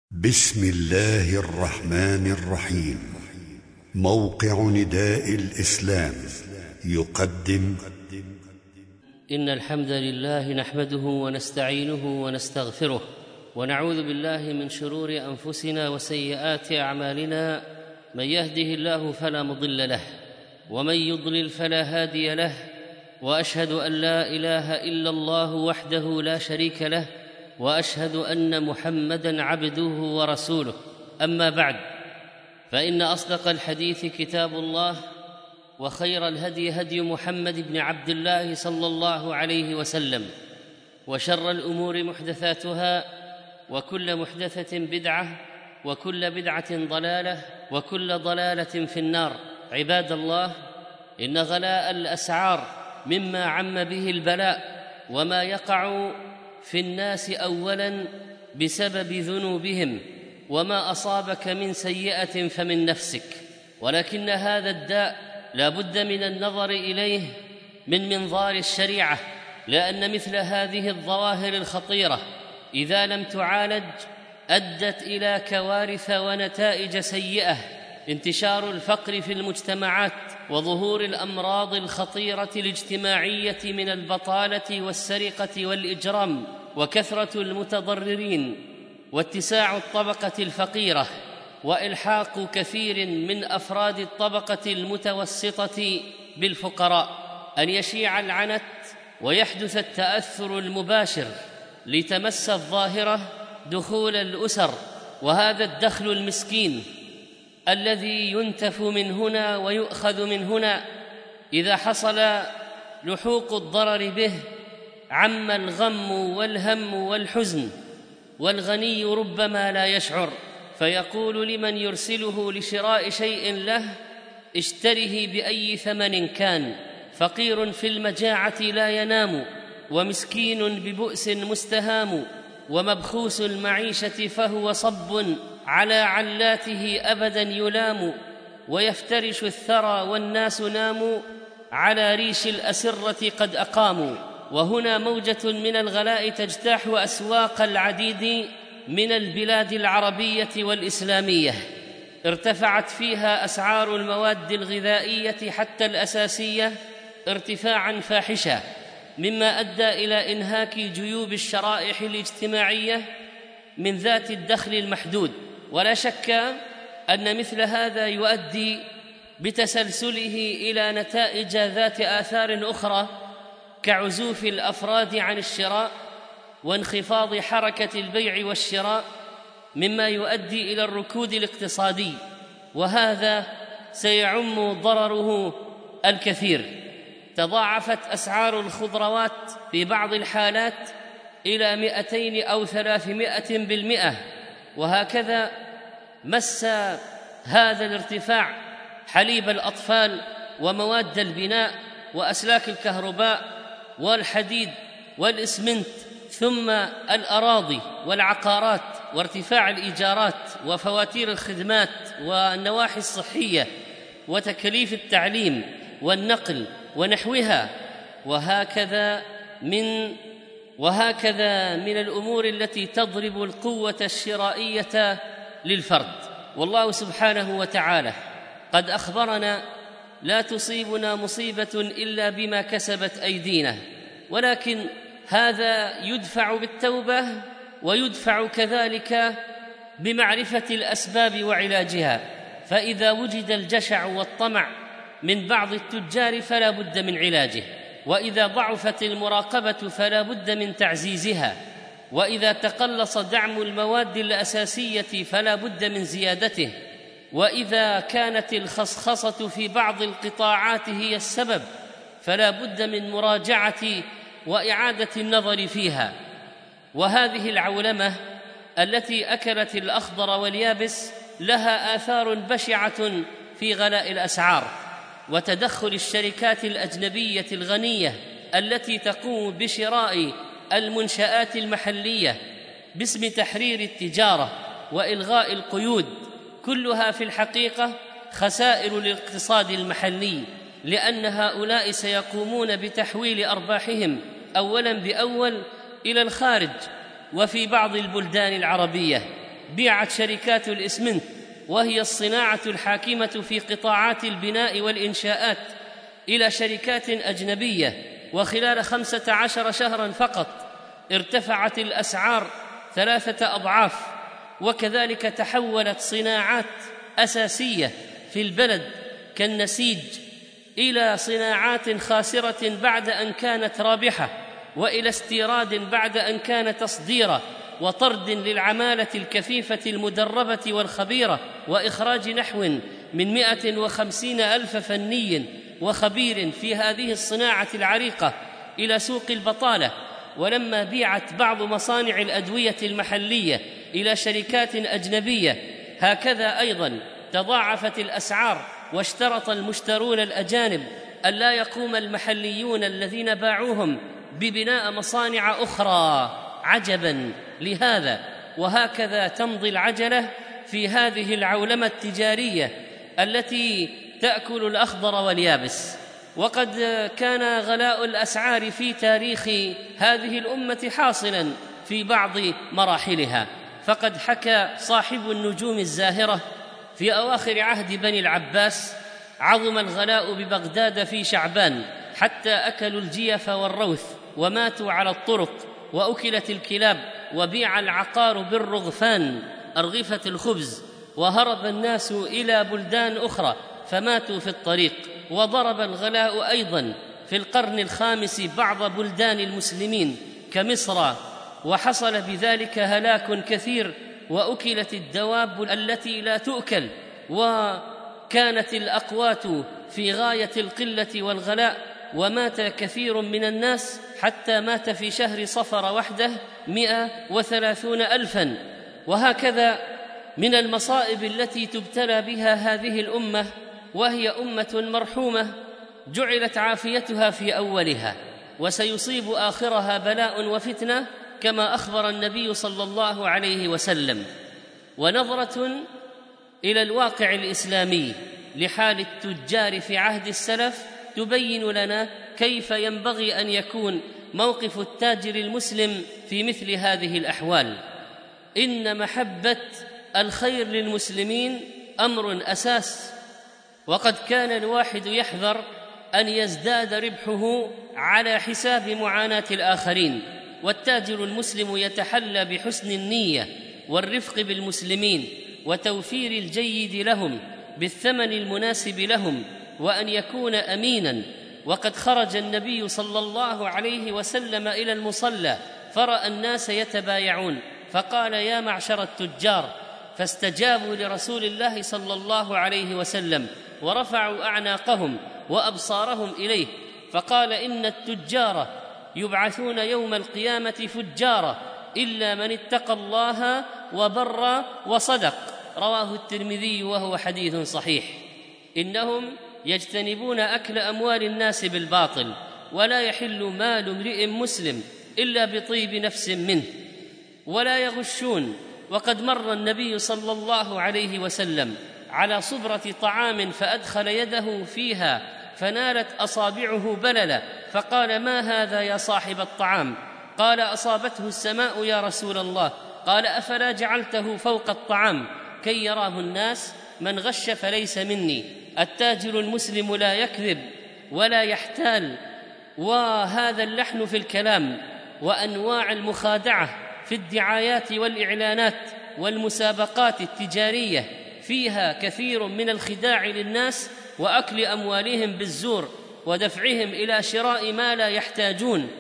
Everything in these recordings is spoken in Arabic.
بسم الله الرحمن الرحيم. موقع نداء الإسلام يقدم إن الحمد لله نحمده ونستعينه ونستغفره ونعوذ بالله من شرور أنفسنا وسيئات أعمالنا. من يهده الله فلا مضل له ومن يضلل فلا هادي له، وأشهد أن لا إله إلا الله وحده لا شريك له، وأشهد أن محمدًا عبده ورسوله. أما بعد، فإن أصدق الحديث كتاب الله، وخير الهدي هدي محمد بن عبد الله صلى الله عليه وسلم، وشر الأمور محدثاتها، وكل محدثة بدعة، وكل بدعة ضلالة، وكل ضلالة في النار. عباد الله، إن غلاء الأسعار مما عم به البلاء، وما يقع في الناس أولاً بسبب ذنوبهم، وما أصابك من سيئة فمن نفسك. ولكن هذا الداء لا بد من النظر إليه من منظار الشريعة، لأن مثل هذه الظواهر الخطيرة إذا لم تعالج أدت إلى كوارث ونتائج سيئة: انتشار الفقر في المجتمعات، وظهور الأمراض الخطيرة الاجتماعية من البطالة والسرقة والإجرام، وكثرة المتضررين، واتساع الطبقة الفقيرة، وإلحاق كثير من أفراد الطبقة المتوسطة بالفقراء. أن يشيع العنت ويحدث التأثر المباشر لتمس الظاهرة دخول الأسر، وهذا الدخل المسكين الذي ينتف من هنا ويؤخذ من هنا، إذا حصل لحوق الضرر به عم الغم والهم والحزن، والغني ربما لا يشعر، فيقول لمن يرسله لشراء شيء له: اشتره بأي ثمن كان. فقير في المجاعة لا ينام، ومسكين ببؤس مستهام، ومبخوس المعيشة فهو صب على علاته أبدا يلام، ويفترش الثرى والناس ناموا على ريش الأسرة قد أقاموا. وهنا موجة من الغلاء تجتاح أسواق العديد من البلاد العربية والإسلامية، ارتفعت فيها أسعار المواد الغذائية حتى الأساسية ارتفاعاً فاحشا، مما أدى إلى إنهاك جيوب الشرائح الاجتماعية من ذات الدخل المحدود. ولا شك أن مثل هذا يؤدي بتسلسله إلى نتائج ذات آثار أخرى، كعزوف الأفراد عن الشراء، وانخفاض حركة البيع والشراء، مما يؤدي إلى الركود الاقتصادي، وهذا سيعم ضرره الكثير. تضاعفت أسعار الخضروات في بعض الحالات إلى 200 أو 300%، وهكذا مس هذا الارتفاع حليب الأطفال، ومواد البناء، وأسلاك الكهرباء، والحديد، والإسمنت، ثم الأراضي والعقارات، وارتفاع الإيجارات، وفواتير الخدمات، والنواحي الصحية، وتكاليف التعليم والنقل ونحوها، وهكذا من الأمور التي تضرب القوة الشرائية للفرد. والله سبحانه وتعالى قد أخبرنا: لا تصيبنا مصيبة إلا بما كسبت أيدينا، ولكن هذا يدفع بالتوبة، ويدفع كذلك بمعرفة الأسباب وعلاجها. فإذا وجد الجشع والطمع من بعض التجار فلا بد من علاجه، وإذا ضعفت المراقبة فلا بد من تعزيزها، وإذا تقلص دعم المواد الأساسية فلا بد من زيادته، وإذا كانت الخصخصة في بعض القطاعات هي السبب فلا بد من مراجعة وإعادة النظر فيها. وهذه العولمة التي أكلت الأخضر واليابس لها آثار بشعة في غلاء الأسعار، وتدخل الشركات الأجنبية الغنية التي تقوم بشراء المنشآت المحلية باسم تحرير التجارة وإلغاء القيود، كلها في الحقيقة خسائر للاقتصاد المحلي، لأن هؤلاء سيقومون بتحويل أرباحهم أولاً بأول إلى الخارج وفي بعض البلدان العربية، بيعت شركات الإسمنت، وهي الصناعة الحاكمة في قطاعات البناء والإنشاءات، إلى شركات أجنبية، وخلال 15 شهراً فقط ارتفعت الأسعار 3 أضعاف. وكذلك تحولت صناعات أساسية في البلد كالنسيج إلى صناعات خاسرة بعد أن كانت رابحة، وإلى استيراد بعد أن كان تصديرا، وطرد للعمالة الكثيفة المدربة والخبيرة، وإخراج نحو من 150,000 فني وخبير في هذه الصناعة العريقة إلى سوق البطالة. ولما بيعت بعض مصانع الأدوية المحلية إلى شركات أجنبية، هكذا أيضاً تضاعفت الأسعار، واشترط المشترون الأجانب أن لا يقوم المحليون الذين باعوهم ببناء مصانع أخرى عجباً لهذا. وهكذا تمضي العجلة في هذه العولمة التجارية التي تأكل الأخضر واليابس. وقد كان غلاء الأسعار في تاريخ هذه الأمة حاصلاً في بعض مراحلها، فقد حكى صاحب النجوم الزاهرة: في أواخر عهد بني العباس عظم الغلاء ببغداد في شعبان، حتى أكلوا الجيف والروث وماتوا على الطرق، وأكلت الكلاب، وبيع العقار بالرغفان أرغفة الخبز، وهرب الناس إلى بلدان أخرى فماتوا في الطريق. وضرب الغلاء أيضاً في القرن الخامس بعض بلدان المسلمين كمصر، وحصل بذلك هلاك كثير، وأكلت الدواب التي لا تؤكل، وكانت الأقوات في غاية القلة والغلاء، ومات كثير من الناس، حتى مات في شهر صفر وحده 130,000. وهكذا من المصائب التي تبتلى بها هذه الأمة، وهي أمة مرحومة جعلت عافيتها في أولها، وسيصيب آخرها بلاء وفتنة، كما أخبر النبي صلى الله عليه وسلم. ونظرة إلى الواقع الإسلامي لحال التجار في عهد السلف تبين لنا كيف ينبغي أن يكون موقف التاجر المسلم في مثل هذه الأحوال. إن محبة الخير للمسلمين أمر أساس، وقد كان الواحد يحذر أن يزداد ربحه على حساب معاناة الآخرين. والتاجر المسلم يتحلى بحسن النية والرفق بالمسلمين، وتوفير الجيد لهم بالثمن المناسب لهم، وأن يكون أميناً. وقد خرج النبي صلى الله عليه وسلم إلى المصلى فرأى الناس يتبايعون، فقال: يا معشر التجار، فاستجابوا لرسول الله صلى الله عليه وسلم، ورفعوا أعناقهم وأبصارهم إليه، فقال: إن التجار يبعثون يوم القيامة فجارا إلا من اتقى الله وبر وصدق. رواه الترمذي وهو حديث صحيح. إنهم يجتنبون أكل أموال الناس بالباطل، ولا يحل مال امرئ مسلم إلا بطيب نفس منه، ولا يغشون. وقد مر النبي صلى الله عليه وسلم على صبرة طعام فأدخل يده فيها فنالت أصابعه بللا، فقال: ما هذا يا صاحب الطعام؟ قال: أصابته السماء يا رسول الله. قال: أفلا جعلته فوق الطعام كي يراه الناس؟ من غش فليس مني. التاجر المسلم لا يكذب ولا يحتال. وهذا اللحن في الكلام وأنواع المخادعة في الدعايات والإعلانات والمسابقات التجارية فيها كثير من الخداع للناس، وأكل أموالهم بالزور، ودفعهم إلى شراء ما لا يحتاجون،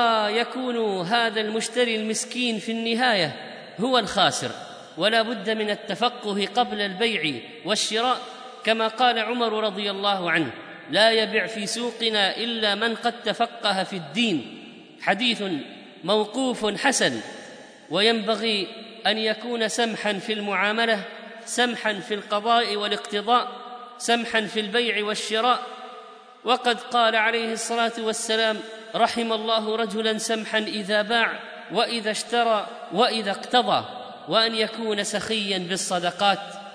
ويكون هذا المشتري المسكين في النهاية هو الخاسر. ولا بد من التفقه قبل البيع والشراء، كما قال عمر رضي الله عنه: لا يبع في سوقنا إلا من قد تفقه في الدين. حديث موقوف حسن. وينبغي أن يكون سمحا في المعاملة، سمحا في القضاء والاقتضاء، سمحا في البيع والشراء. وقد قال عليه الصلاة والسلام: رحم الله رجلا سمحا إذا باع وإذا اشترى وإذا اقتضى. وأن يكون سخيا بالصدقات.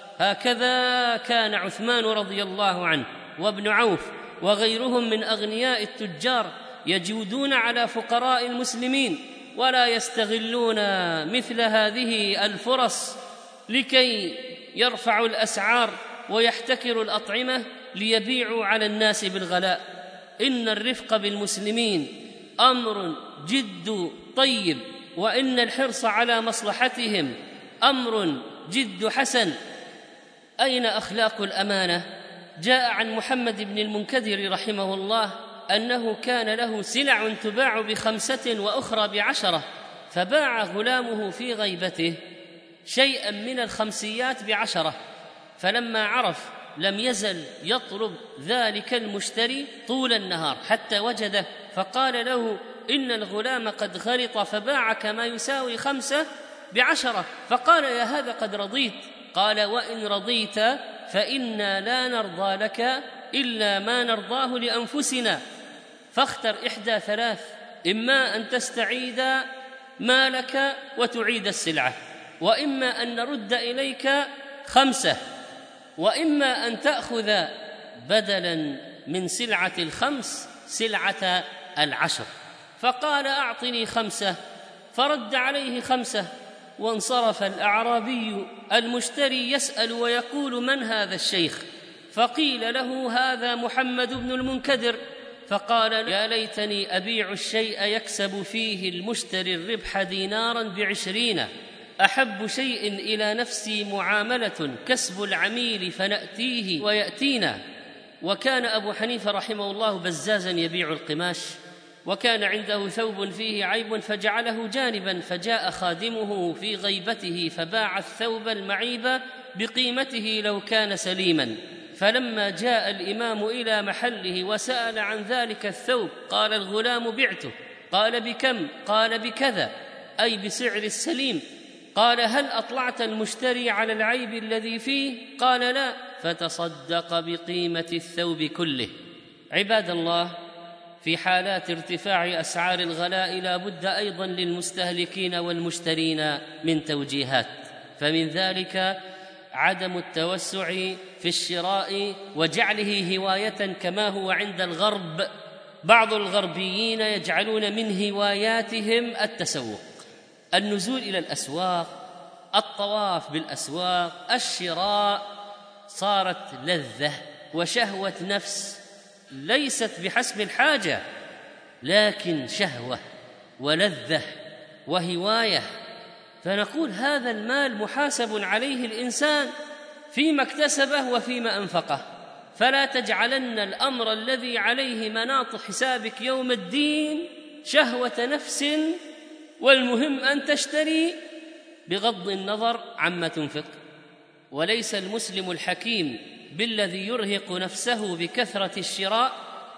هكذا كان عثمان رضي الله عنه وابن عوف وغيرهم من أغنياء التجار يجودون على فقراء المسلمين، ولا يستغلون مثل هذه الفرص لكي يرفعوا الأسعار ويحتكروا الأطعمة ليبيعوا على الناس بالغلاء. إن الرفق بالمسلمين أمر جد طيب، وإن الحرص على مصلحتهم أمر جد حسن. أين أخلاق الأمانة؟ جاء عن محمد بن المنكدر رحمه الله أنه كان له سلع تباع ب5 وأخرى ب10، فباع غلامه في غيبته شيئا من الخمسيات ب10، فلما عرف لم يزل يطلب ذلك المشتري طول النهار حتى وجده، فقال له: إن الغلام قد غلط فباعك ما يساوي 5 ب10. فقال: يا هذا قد رضيت. قال: وإن رضيت فإنا لا نرضى لك إلا ما نرضاه لأنفسنا، فاختر إحدى 3: إما أن تستعيد مالك وتعيد السلعة، وإما أن نرد إليك 5، وإما أن تأخذ بدلاً من سلعة 5 سلعة 10. فقال: أعطني 5، فرد عليه 5، وانصرف الأعرابي المشتري يسأل ويقول: من هذا الشيخ؟ فقيل له: هذا محمد بن المنكدر. فقال: يا ليتني أبيع الشيء يكسب فيه المشتري الربح ديناراً ب20، أحب شيء إلى نفسي معاملة كسب العميل فنأتيه ويأتينا. وكان أبو حنيفة رحمه الله بزازاً يبيع القماش، وكان عنده ثوب فيه عيب فجعله جانباً، فجاء خادمه في غيبته فباع الثوب المعيب بقيمته لو كان سليماً. فلما جاء الإمام إلى محله وسأل عن ذلك الثوب قال الغلام: بعته. قال: بكم؟ قال: بكذا، أي بسعر السليم. قال: هل أطلعت المشتري على العيب الذي فيه؟ قال: لا. فتصدق بقيمة الثوب كله. عباد الله، في حالات ارتفاع أسعار الغلاء لا بد أيضا للمستهلكين والمشترين من توجيهات، فمن ذلك عدم التوسع في الشراء وجعله هواية كما هو عند الغرب. بعض الغربيين يجعلون من هواياتهم التسوق، النزول إلى الأسواق، الطواف بالأسواق، الشراء، صارت لذة وشهوة نفس ليست بحسب الحاجة، لكن شهوة ولذة وهواية. فنقول هذا المال محاسب عليه الإنسان فيما اكتسبه وفيما أنفقه، فلا تجعلن الأمر الذي عليه مناط حسابك يوم الدين شهوة نفس، والمهم أن تشتري بغض النظر عما تنفق. وليس المسلم الحكيم بالذي يرهق نفسه بكثرة الشراء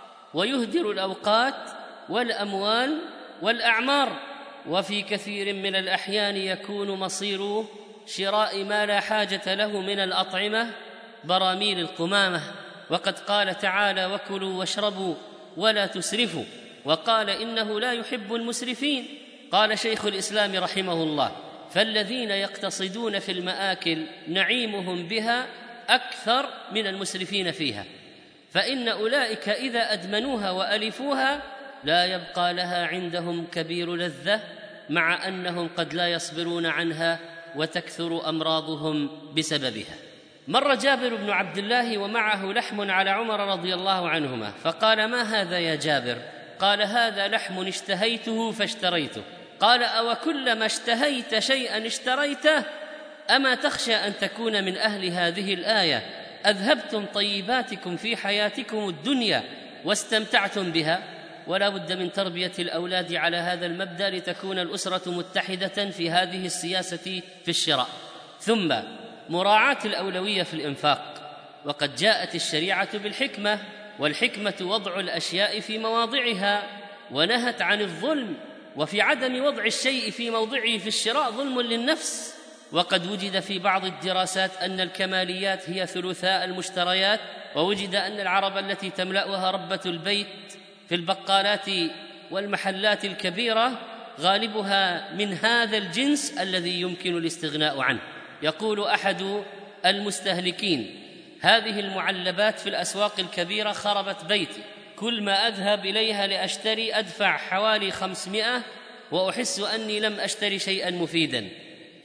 ويهدر الأوقات والأموال والأعمار، وفي كثير من الأحيان يكون مصير شراء ما لا حاجة له من الأطعمة براميل القمامة. وقد قال تعالى: وكلوا واشربوا ولا تسرفوا، وقال: إنه لا يحب المسرفين. قال شيخ الإسلام رحمه الله: فالذين يقتصدون في المآكل نعيمهم بها أكثر من المسرفين فيها، فإن أولئك إذا أدمنوها وألفوها لا يبقى لها عندهم كبير لذة، مع أنهم قد لا يصبرون عنها وتكثر أمراضهم بسببها. مر جابر بن عبد الله ومعه لحم على عمر رضي الله عنهما، فقال: ما هذا يا جابر؟ قال: هذا لحم اشتهيته فاشتريته. قال: أو كلما اشتهيت شيئا اشتريته؟ أما تخشى أن تكون من أهل هذه الآية: أذهبتم طيباتكم في حياتكم الدنيا واستمتعتم بها؟ ولا بد من تربية الأولاد على هذا المبدأ لتكون الأسرة متحدة في هذه السياسة في الشراء. ثم مراعاة الأولوية في الإنفاق، وقد جاءت الشريعة بالحكمة، والحكمة وضع الأشياء في مواضعها، ونهت عن الظلم، وفي عدم وضع الشيء في موضعه في الشراء ظلم للنفس. وقد وجد في بعض الدراسات أن الكماليات هي ثلثاء المشتريات، ووجد أن العرب التي تملأها ربة البيت في البقالات والمحلات الكبيرة غالبها من هذا الجنس الذي يمكن الاستغناء عنه. يقول أحد المستهلكين: هذه المعلبات في الأسواق الكبيرة خربت بيتي، كل ما أذهب إليها لأشتري أدفع حوالي 500 وأحس أني لم أشتري شيئا مفيدا.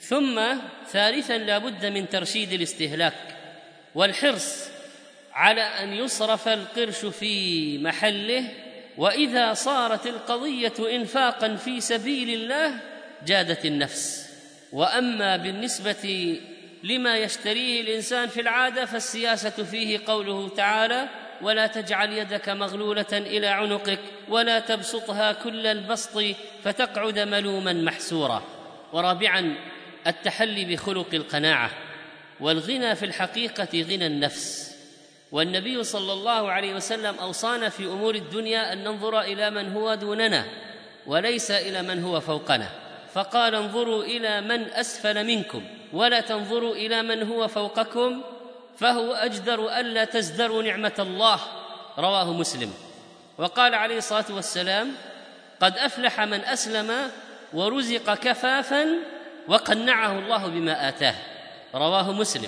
ثم ثالثا لا بد من ترشيد الاستهلاك والحرص على أن يصرف القرش في محله، وإذا صارت القضية إنفاقا في سبيل الله جادت النفس. وأما بالنسبة لما يشتريه الإنسان في العادة فالسياسة فيه قوله تعالى: ولا تجعل يدك مغلولة إلى عنقك ولا تبسطها كل البسط فتقعد ملوما محسورا. ورابعا التحلي بخلق القناعة، والغنى في الحقيقة غنى النفس. والنبي صلى الله عليه وسلم أوصانا في أمور الدنيا أن ننظر إلى من هو دوننا وليس إلى من هو فوقنا، فقال: انظروا إلى من أسفل منكم ولا تنظروا إلى من هو فوقكم فهو أجدر ألا تزدروا نعمة الله، رواه مسلم. وقال عليه الصلاة والسلام: قد أفلح من أسلم ورزق كفافا وقنعه الله بما آتاه، رواه مسلم.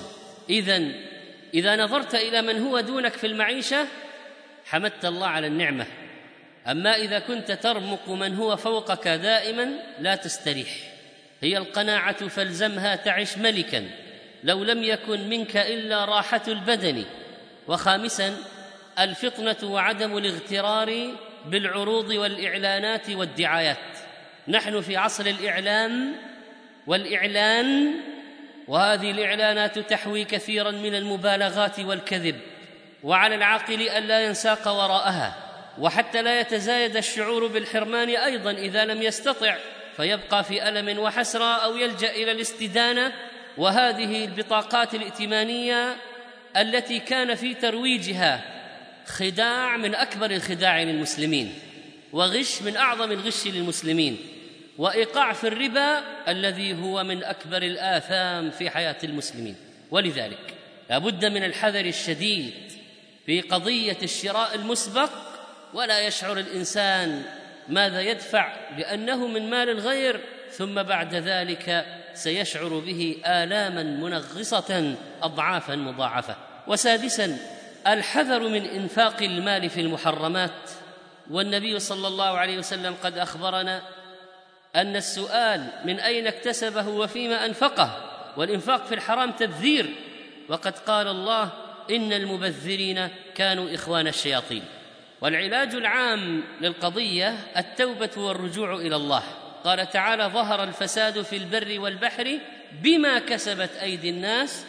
إذا نظرت إلى من هو دونك في المعيشة حمدت الله على النعمة، أما إذا كنت ترمق من هو فوقك دائما لا تستريح. هي القناعة فالزمها تعش ملكا لو لم يكن منك إلا راحة البدن. وخامسا الفطنة وعدم الاغترار بالعروض والإعلانات والدعايات. نحن في عصر الإعلام والإعلان، وهذه الإعلانات تحوي كثيرا من المبالغات والكذب، وعلى العاقل ألا ينساق وراءها، وحتى لا يتزايد الشعور بالحرمان أيضا إذا لم يستطع، فيبقى في ألم وحسرة أو يلجأ إلى الاستدانة. وهذه البطاقات الائتمانية التي كان في ترويجها خداع من أكبر الخداع للمسلمين، وغش من أعظم الغش للمسلمين، وإيقاع في الربا الذي هو من أكبر الآثام في حياة المسلمين. ولذلك لا بد من الحذر الشديد في قضية الشراء المسبق، ولا يشعر الإنسان ماذا يدفع لأنه من مال الغير، ثم بعد ذلك سيشعر به آلاما منغصة أضعافا مضاعفة. وسادسا الحذر من إنفاق المال في المحرمات. والنبي صلى الله عليه وسلم قد أخبرنا أن السؤال من أين اكتسبه وفيما أنفقه، والإنفاق في الحرام تبذير، وقد قال الله: إن المبذرين كانوا إخوان الشياطين. والعلاج العام للقضية التوبة والرجوع إلى الله. قال تعالى: ظهر الفساد في البر والبحر بما كسبت أيدي الناس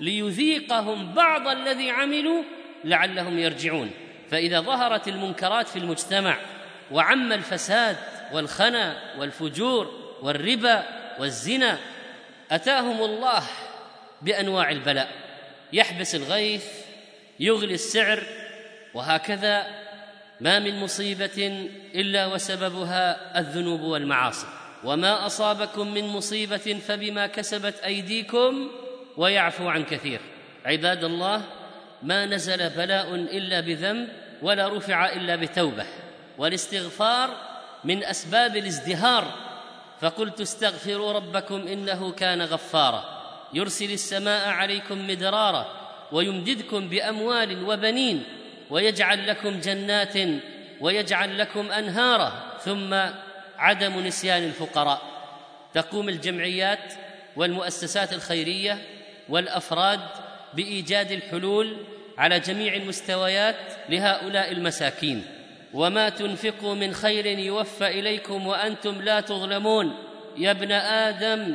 ليذيقهم بعض الذي عملوا لعلهم يرجعون. فإذا ظهرت المنكرات في المجتمع وعم الفساد والخنا والفجور والربا والزنا، أتاهم الله بأنواع البلاء، يحبس الغيث، يغلي السعر، وهكذا ما من مصيبة إلا وسببها الذنوب والمعاصي. وما أصابكم من مصيبة فبما كسبت أيديكم ويعفو عن كثير. عباد الله، ما نزل بلاء إلا بذنب ولا رفع إلا بتوبة، والاستغفار من أسباب الازدهار. فقلت: استغفروا ربكم إنه كان غفارا يرسل السماء عليكم مدرارا ويمددكم بأموال وبنين ويجعل لكم جنات ويجعل لكم أنهارا. ثم عدم نسيان الفقراء. تقوم الجمعيات والمؤسسات الخيرية والأفراد بإيجاد الحلول على جميع المستويات لهؤلاء المساكين. وما تنفقوا من خير يوفى إليكم وأنتم لا تظلمون. يا ابن آدم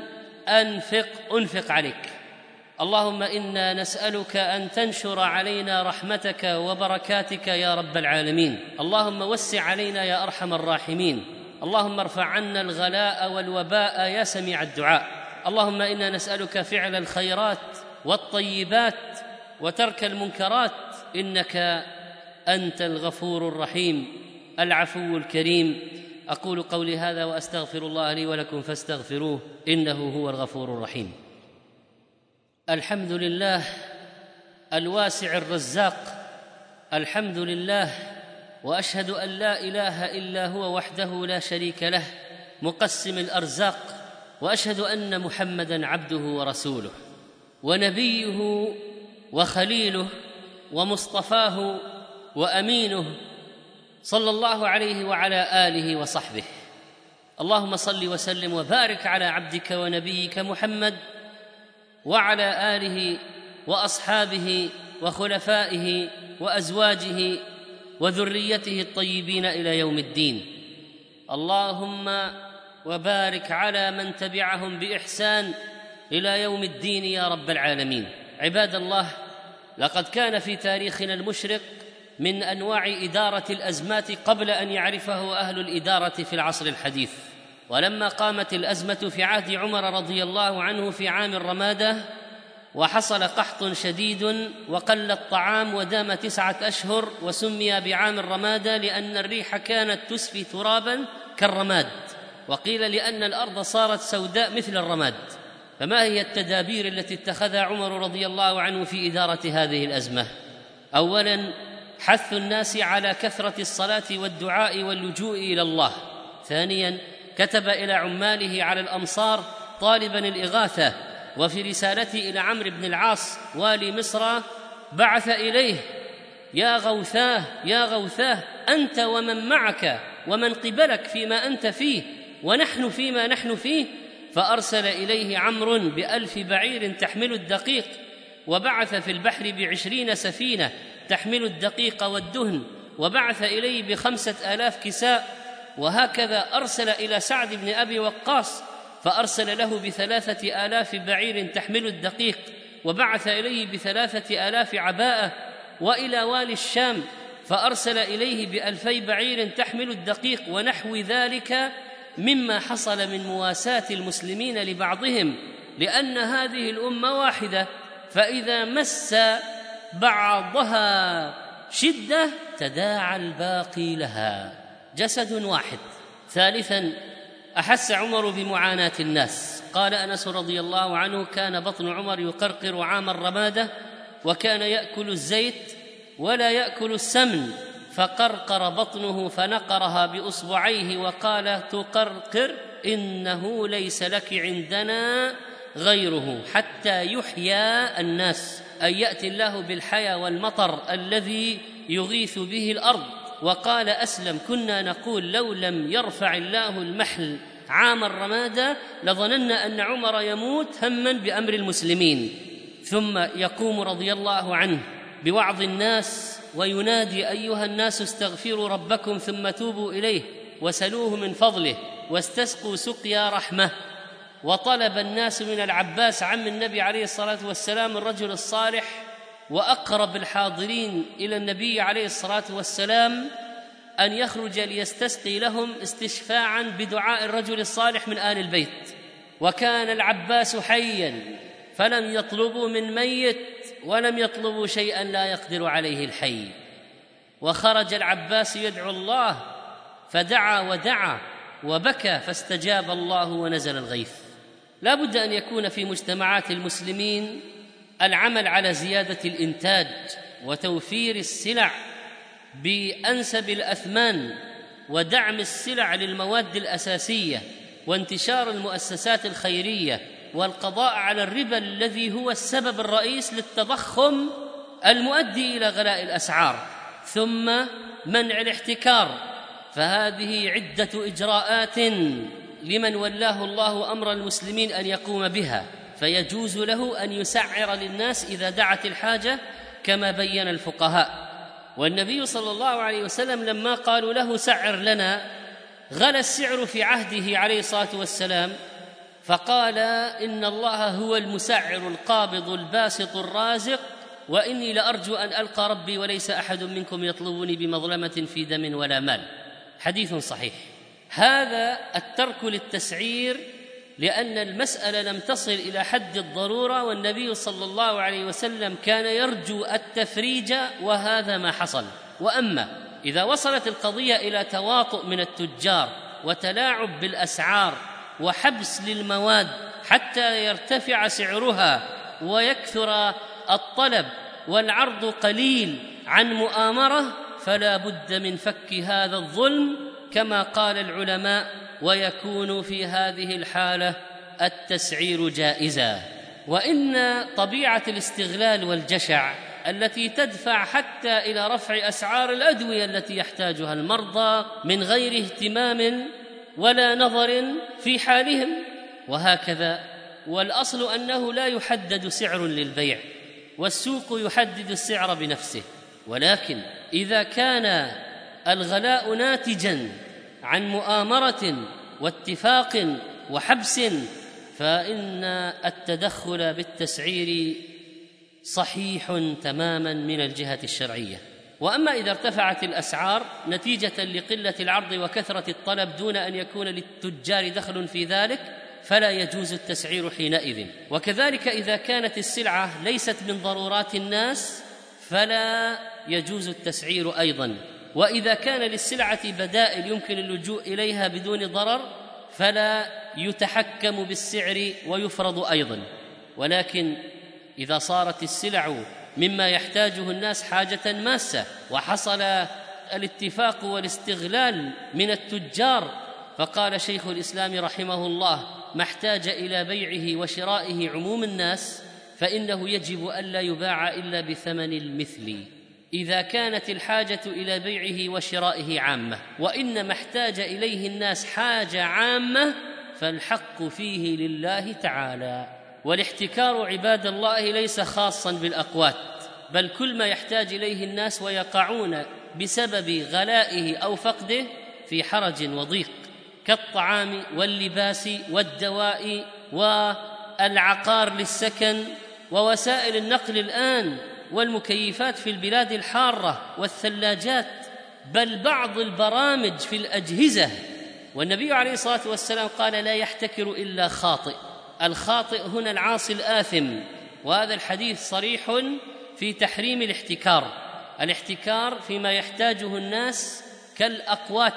أنفق عليك. اللهم إنا نسألك أن تنشر علينا رحمتك وبركاتك يا رب العالمين. اللهم وسع علينا يا أرحم الراحمين. اللهم ارفع عنا الغلاء والوباء يا سميع الدعاء. اللهم إنا نسألك فعل الخيرات والطيبات وترك المنكرات، إنك أنت الغفور الرحيم العفو الكريم. أقول قولي هذا وأستغفر الله لي ولكم فاستغفروه إنه هو الغفور الرحيم. الحمد لله الواسع الرزاق، الحمد لله، وأشهد أن لا إله إلا هو وحده لا شريك له مقسم الأرزاق، وأشهد أن محمدًا عبده ورسوله ونبيه وخليله ومصطفاه وأمينه، صلى الله عليه وعلى آله وصحبه. اللهم صل وسلم وبارك على عبدك ونبيك محمد وعلى آله وأصحابه وخلفائه وأزواجه وذريته الطيبين إلى يوم الدين. اللهم وبارك على من تبعهم بإحسان إلى يوم الدين يا رب العالمين. عباد الله، لقد كان في تاريخنا المشرق من أنواع إدارة الأزمات قبل أن يعرفه أهل الإدارة في العصر الحديث. ولما قامت الأزمة في عهد عمر رضي الله عنه في عام الرمادة، وحصل قحط شديد وقل الطعام ودام 9 أشهر، وسمي بعام الرمادة لأن الريح كانت تسفي ترابا كالرماد، وقيل لأن الأرض صارت سوداء مثل الرماد. فما هي التدابير التي اتخذها عمر رضي الله عنه في إدارة هذه الأزمة؟ أولاً، حث الناس على كثرة الصلاة والدعاء واللجوء إلى الله. ثانياً، كتب إلى عماله على الأمصار طالباً الإغاثة، وفي رسالته إلى عمرو بن العاص والي مصر بعث إليه: يا غوثاه يا غوثاه، أنت ومن معك ومن قبلك فيما أنت فيه، ونحن فيما نحن فيه. فأرسل إليه عمرو ب1000 بعير تحمل الدقيق، وبعث في البحر ب20 سفينة تحمل الدقيق والدهن، وبعث إليه ب5000 كساء. وهكذا أرسل إلى سعد بن أبي وقاص فأرسل له ب3000 بعير تحمل الدقيق، وبعث إليه ب3000 عباءة. وإلى والي الشام فأرسل إليه ب2000 بعير تحمل الدقيق، ونحو ذلك مما حصل من مواساة المسلمين لبعضهم، لأن هذه الأمة واحدة، فإذا مس بعضها شدة تداعى الباقي لها، جسد واحد. ثالثاً، أحس عمر بمعاناة الناس. قال أنس رضي الله عنه: كان بطن عمر يقرقر عام الرمادة، وكان يأكل الزيت ولا يأكل السمن، فقرقر بطنه فنقرها بأصبعيه وقال: تقرقر، إنه ليس لك عندنا غيره حتى يحيى الناس، أي يأتي الله بالحيا والمطر الذي يغيث به الأرض. وقال أسلم: كنا نقول لو لم يرفع الله المحل عام الرمادة لظننا أن عمر يموت هماً بأمر المسلمين. ثم يقوم رضي الله عنه بوعظ الناس وينادي: أيها الناس استغفروا ربكم ثم توبوا إليه وسلوه من فضله واستسقوا سقيا رحمة. وطلب الناس من العباس عم النبي عليه الصلاة والسلام الرجل الصالح وأقرب الحاضرين إلى النبي عليه الصلاة والسلام أن يخرج ليستسقي لهم استشفاعاً بدعاء الرجل الصالح من آل البيت. وكان العباس حياً، فلم يطلبوا من ميت ولم يطلبوا شيئاً لا يقدر عليه الحي. وخرج العباس يدعو الله، فدعا ودعا وبكى فاستجاب الله ونزل الغيث. لا بد أن يكون في مجتمعات المسلمين العمل على زيادة الإنتاج وتوفير السلع بأنسب الأثمان، ودعم السلع للمواد الأساسية، وانتشار المؤسسات الخيرية، والقضاء على الربا الذي هو السبب الرئيس للتضخم المؤدي إلى غلاء الأسعار، ثم منع الاحتكار. فهذه عدة إجراءات لمن ولاه الله أمر المسلمين أن يقوم بها، فيجوز له أن يسعر للناس إذا دعت الحاجة كما بين الفقهاء. والنبي صلى الله عليه وسلم لما قالوا له سعر لنا غلى السعر في عهده عليه الصلاة والسلام، فقال: إن الله هو المسعر القابض الباسط الرازق، وإني لأرجو أن ألقى ربي وليس أحد منكم يطلبني بمظلمة في دم ولا مال. حديث صحيح. هذا الترك للتسعير لأن المسألة لم تصل إلى حد الضرورة، والنبي صلى الله عليه وسلم كان يرجو التفريج، وهذا ما حصل. وأما إذا وصلت القضية إلى تواطؤ من التجار وتلاعب بالأسعار وحبس للمواد حتى يرتفع سعرها ويكثر الطلب والعرض قليل عن مؤامرة، فلا بد من فك هذا الظلم كما قال العلماء، ويكون في هذه الحالة التسعير جائزا. وإن طبيعة الاستغلال والجشع التي تدفع حتى إلى رفع أسعار الأدوية التي يحتاجها المرضى من غير اهتمام ولا نظر في حالهم، وهكذا. والأصل أنه لا يحدد سعر للبيع، والسوق يحدد السعر بنفسه. ولكن إذا كان الغلاء ناتجاً عن مؤامرة واتفاق وحبس، فإن التدخل بالتسعير صحيح تماماً من الجهة الشرعية. وأما إذا ارتفعت الأسعار نتيجة لقلة العرض وكثرة الطلب دون أن يكون للتجار دخل في ذلك، فلا يجوز التسعير حينئذ. وكذلك إذا كانت السلعة ليست من ضرورات الناس فلا يجوز التسعير أيضاً. وإذا كان للسلعة بدائل يمكن اللجوء إليها بدون ضرر فلا يتحكم بالسعر ويفرض أيضاً. ولكن إذا صارت السلع مما يحتاجه الناس حاجة ماسة، وحصل الاتفاق والاستغلال من التجار، فقال شيخ الإسلام رحمه الله: ما احتاج إلى بيعه وشرائه عموم الناس فإنه يجب ألا يباع إلا بثمن المثل، إذا كانت الحاجة إلى بيعه وشرائه عامة. وإنما احتاج إليه الناس حاجة عامة فالحق فيه لله تعالى. والاحتكار عباد الله ليس خاصا بالأقوات، بل كل ما يحتاج إليه الناس ويقعون بسبب غلائه أو فقده في حرج وضيق، كالطعام واللباس والدواء والعقار للسكن ووسائل النقل الآن، والمكيفات في البلاد الحارة والثلاجات، بل بعض البرامج في الأجهزة. والنبي عليه الصلاة والسلام قال: لا يحتكر إلا خاطئ. الخاطئ هنا العاصي الآثم، وهذا الحديث صريح في تحريم الاحتكار. الاحتكار فيما يحتاجه الناس كالأقوات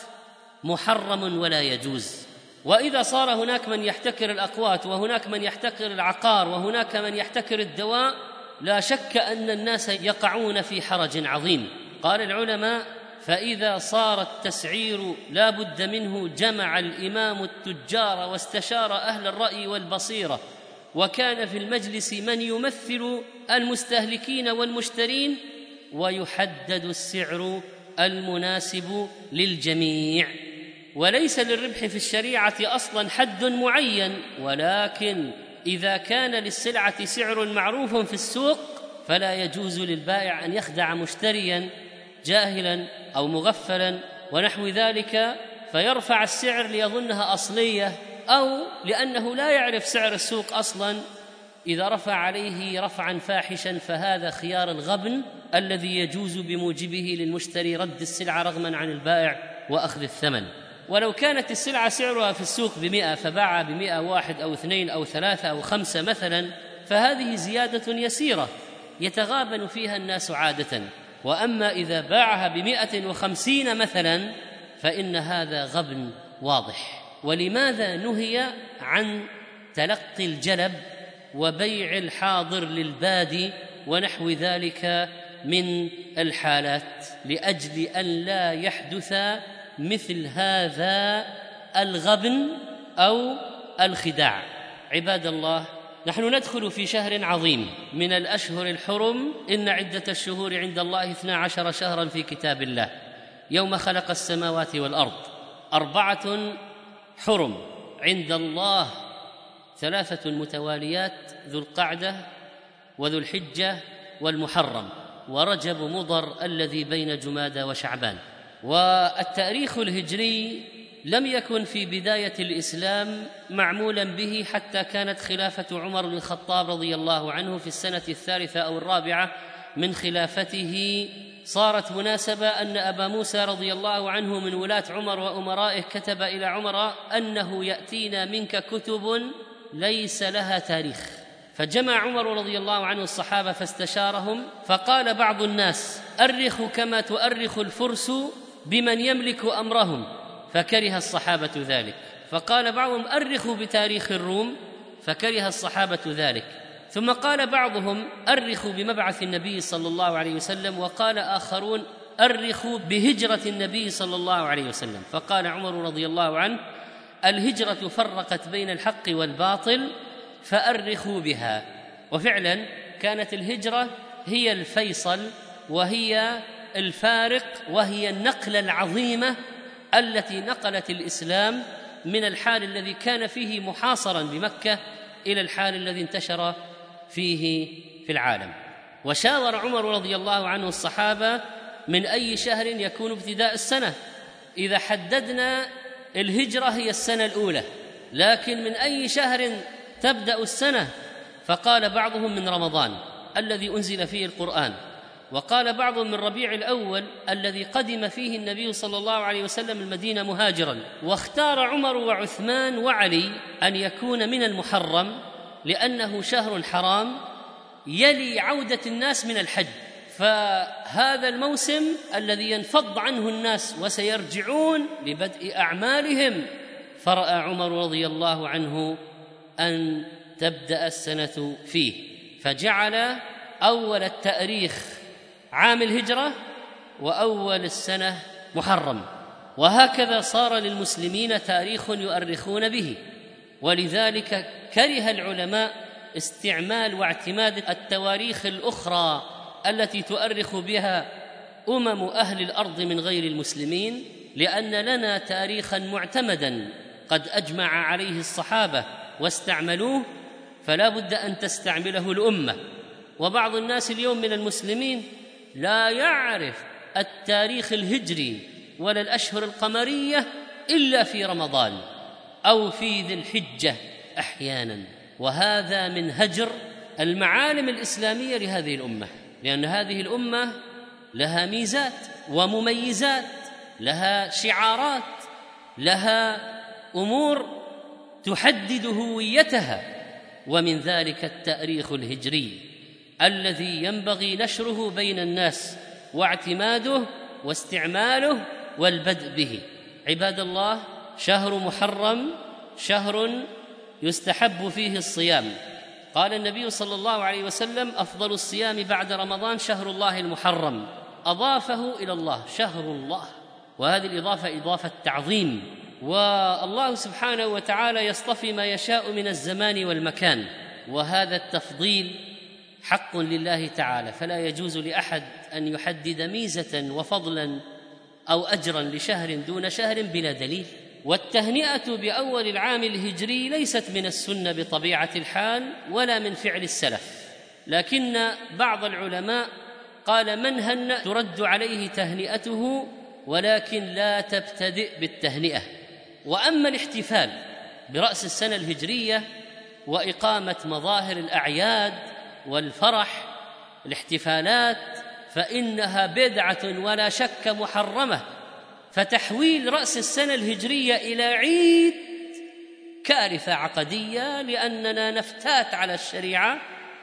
محرم ولا يجوز. وإذا صار هناك من يحتكر الأقوات وهناك من يحتكر العقار وهناك من يحتكر الدواء، لا شك أن الناس يقعون في حرج عظيم. قال العلماء: فإذا صار التسعير لا بد منه جمع الإمام التجار واستشار أهل الرأي والبصيرة، وكان في المجلس من يمثل المستهلكين والمشترين، ويحدد السعر المناسب للجميع. وليس للربح في الشريعة أصلاً حد معين، ولكن إذا كان للسلعة سعر معروف في السوق فلا يجوز للبائع أن يخدع مشترياً جاهلاً أو مغفلاً ونحو ذلك فيرفع السعر ليظنها أصلية، أو لأنه لا يعرف سعر السوق أصلاً. إذا رفع عليه رفعاً فاحشاً فهذا خيار الغبن الذي يجوز بموجبه للمشتري رد السلعة رغماً عن البائع وأخذ الثمن. ولو كانت السلعة سعرها في السوق ب100 فباع ب100 واحد أو 2 أو 3 أو 5 مثلاً، فهذه زيادة يسيرة يتغابن فيها الناس عادة. وأما إذا باعها ب150 مثلاً فإن هذا غبن واضح. ولماذا نهي عن تلقي الجلب وبيع الحاضر للبادي ونحو ذلك من الحالات؟ لأجل أن لا يحدث مثل هذا الغبن أو الخداع. عباد الله، نحن ندخل في شهر عظيم من الأشهر الحرم. إن عدة الشهور عند الله 12 شهرا في كتاب الله يوم خلق السماوات والأرض، 4 حرم عند الله، 3 متواليات: ذو القعدة وذو الحجة والمحرم ورجب مضر الذي بين جمادى وشعبان. والتاريخ الهجري لم يكن في بداية الإسلام معمولا به حتى كانت خلافة عمر بن الخطاب رضي الله عنه في السنة 3 أو 4 من خلافته. صارت مناسبة أن أبا موسى رضي الله عنه من ولاة عمر وأمرائه كتب إلى عمر أنه يأتينا منك كتب ليس لها تاريخ. فجمع عمر رضي الله عنه الصحابة فاستشارهم، فقال بعض الناس: أرخوا كما تؤرخ الفرس بمن يملك أمرهم، فكره الصحابة ذلك. فقال بعضهم: أرخوا بتاريخ الروم، فكره الصحابة ذلك. ثم قال بعضهم: أرخوا بمبعث النبي صلى الله عليه وسلم، وقال آخرون: أرخوا بهجرة النبي صلى الله عليه وسلم. فقال عمر رضي الله عنه: الهجرة فرقت بين الحق والباطل فأرخوا بها. وفعلا كانت الهجرة هي الفيصل وهي الفارق وهي النقلة العظيمة التي نقلت الإسلام من الحال الذي كان فيه محاصرا بمكة إلى الحال الذي انتشر فيه في العالم. وشاور عمر رضي الله عنه الصحابة من أي شهر يكون ابتداء السنة. إذا حددنا الهجرة هي السنة الأولى، لكن من أي شهر تبدأ السنة؟ فقال بعضهم من رمضان الذي أنزل فيه القرآن، وقال بعضهم من ربيع الأول الذي قدم فيه النبي صلى الله عليه وسلم المدينة مهاجرا. واختار عمر وعثمان وعلي أن يكون من المحرم لأنه شهر حرام يلي عودة الناس من الحج، فهذا الموسم الذي ينفض عنه الناس وسيرجعون لبدء أعمالهم. فرأى عمر رضي الله عنه أن تبدأ السنة فيه، فجعل أول التأريخ عام الهجرة وأول السنة محرم، وهكذا صار للمسلمين تاريخ يؤرخون به. ولذلك كره العلماء استعمال واعتماد التواريخ الأخرى التي تؤرخ بها أهل الأرض من غير المسلمين، لأن لنا تاريخا معتمدا قد أجمع عليه الصحابة واستعملوه، فلا بد أن تستعمله الأمة. وبعض الناس اليوم من المسلمين لا يعرف التاريخ الهجري ولا الأشهر القمرية إلا في رمضان أو في ذي الحجة أحيانا، وهذا من هجر المعالم الإسلامية لهذه الأمة، لأن هذه الأمة لها ميزات ومميزات، لها شعارات، لها أمور تحدد هويتها، ومن ذلك التاريخ الهجري الذي ينبغي نشره بين الناس واعتماده واستعماله والبدء به. عباد الله، شهر محرم شهر يستحب فيه الصيام. قال النبي صلى الله عليه وسلم: أفضل الصيام بعد رمضان شهر الله المحرم. أضافه إلى الله شهر الله، وهذه الإضافة إضافة تعظيم، والله سبحانه وتعالى يصطفي ما يشاء من الزمان والمكان، وهذا التفضيل حق لله تعالى، فلا يجوز لأحد أن يحدد ميزة وفضلا أو أجرا لشهر دون شهر بلا دليل. والتهنئة بأول العام الهجري ليست من السنة بطبيعة الحال ولا من فعل السلف، لكن بعض العلماء قال: من هنأ ترد عليه تهنئته، ولكن لا تبتدئ بالتهنئة. وأما الاحتفال برأس السنة الهجرية وإقامة مظاهر الأعياد والفرح، الاحتفالات، فإنها بدعة ولا شك محرمة. فتحويل رأس السنة الهجرية إلى عيد كارثة عقدية، لأننا نفتات على الشريعة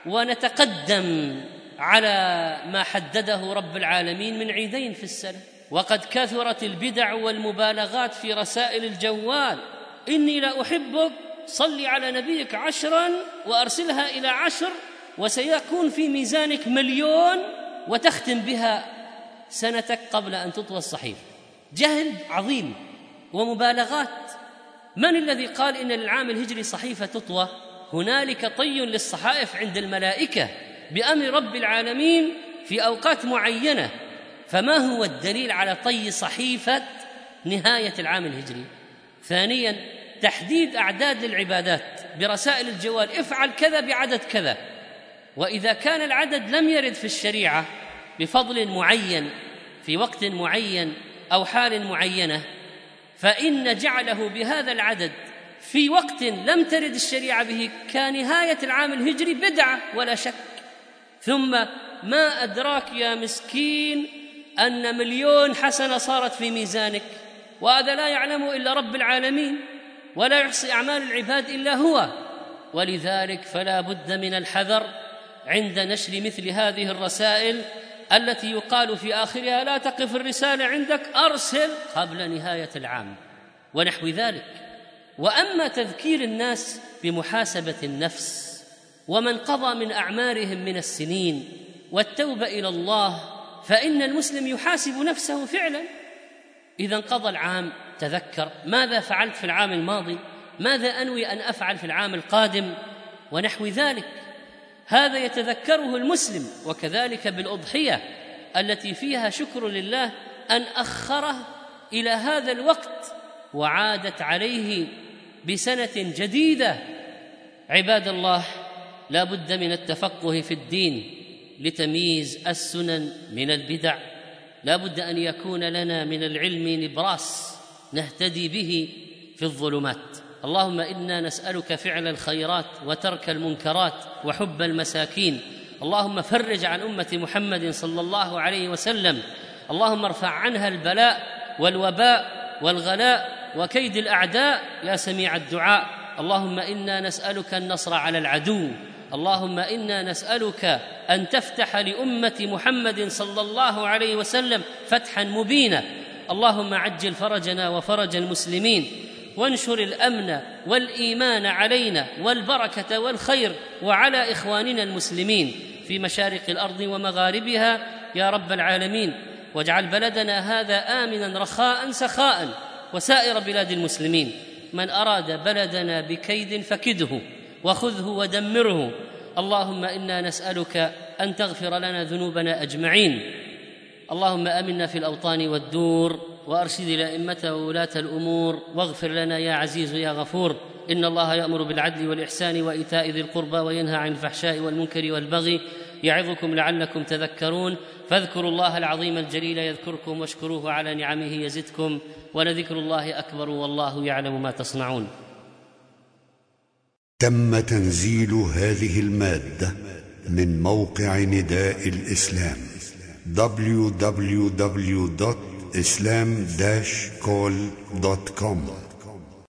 ونتقدم على ما حدده رب العالمين من عيدين في السنة. وقد كثرت البدع والمبالغات في رسائل الجوال: إني لا أحبك، صل على نبيك 10 وأرسلها إلى 10 وسيكون في ميزانك 1,000,000، وتختم بها سنتك قبل أن تطوى الصحيفة. جهل عظيم ومبالغات. من الذي قال إن للعام الهجري صحيفة تطوى؟ هنالك طي للصحائف عند الملائكة بأمر رب العالمين في أوقات معينة، فما هو الدليل على طي صحيفة نهاية العام الهجري؟ ثانياً، تحديد أعداد للعبادات برسائل الجوال: افعل كذا بعدد كذا، وإذا كان العدد لم يرد في الشريعة بفضل معين في وقت معين أو حال معينة، فإن جعله بهذا العدد في وقت لم ترد الشريعة به كنهاية العام الهجري بدعة ولا شك. ثم ما أدراك يا مسكين أن 1,000,000 حسنة صارت في ميزانك، وهذا لا يعلم إلا رب العالمين، ولا يحصي أعمال العباد إلا هو. ولذلك فلا بد من الحذر عند نشر مثل هذه الرسائل التي يقال في آخرها: لا تقف الرسالة عندك، أرسل قبل نهاية العام ونحو ذلك. وأما تذكير الناس بمحاسبة النفس ومن قضى من أعمارهم من السنين والتوبة إلى الله، فإن المسلم يحاسب نفسه فعلا. إذا انقضى العام تذكر: ماذا فعلت في العام الماضي؟ ماذا أنوي أن أفعل في العام القادم؟ ونحو ذلك. هذا يتذكره المسلم. وكذلك بالأضحية التي فيها شكر لله أن أخره إلى هذا الوقت وعادت عليه بسنة جديدة. عباد الله، لا بد من التفقه في الدين لتمييز السنن من البدع. لا بد أن يكون لنا من العلم نبراس نهتدي به في الظلمات. اللهم إنا نسألك فعل الخيرات وترك المنكرات وحب المساكين. اللهم فرج عن أمة محمد صلى الله عليه وسلم. اللهم ارفع عنها البلاء والوباء والغلاء وكيد الأعداء يا سميع الدعاء. اللهم إنا نسألك النصر على العدو. اللهم إنا نسألك أن تفتح لأمة محمد صلى الله عليه وسلم فتحا مبينا. اللهم عجل فرجنا وفرج المسلمين، وانشر الأمن والإيمان علينا والبركة والخير وعلى إخواننا المسلمين في مشارق الأرض ومغاربها يا رب العالمين. واجعل بلدنا هذا آمنا رخاء سخاء وسائر بلاد المسلمين. من أراد بلدنا بكيد فكده وخذه ودمره. اللهم إنا نسألك أن تغفر لنا ذنوبنا أجمعين. اللهم آمنا في الأوطان والدور، وأرشد الأئمة وولاة الأمور، واغفر لنا يا عزيز يا غفور. إن الله يأمر بالعدل والإحسان وإيتاء ذي القربى وينهى عن الفحشاء والمنكر والبغي يعظكم لعلكم تذكرون. فاذكروا الله العظيم الجليل يذكركم، واشكروه على نعمه يزدكم، ولذكر الله أكبر والله يعلم ما تصنعون. تم تنزيل هذه المادة من موقع نداء الإسلام www.islam-call.com